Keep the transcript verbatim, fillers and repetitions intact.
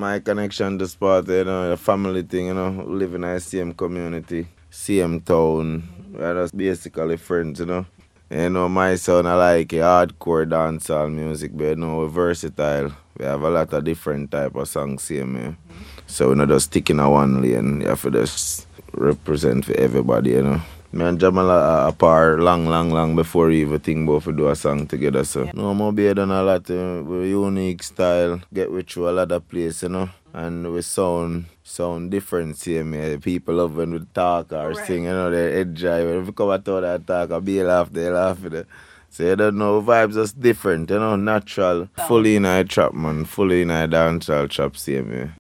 my connection to Sparta, you know, a family thing, you know, live in the same community, same town. We're just basically friends, you know. You know, my son, I like a hardcore dancehall music, but you know, we're versatile. We have a lot of different type of songs here, man. So we're not just sticking in one lane. You have to just represent for everybody, you know. Me and Jamal are apart long, long, long before we even think about to do a song together. So, yeah. No, Moby done a lot uh, with unique style, get we through a lot of place, you know. And we sound sound different, see me. People love when we talk or right. sing, you know, they enjoy. When we come out of that talk, or be laugh, they laugh with it. So you don't know, vibes just different, you know, natural. Fully in a trap, man. Fully in a dancehall trap, see me.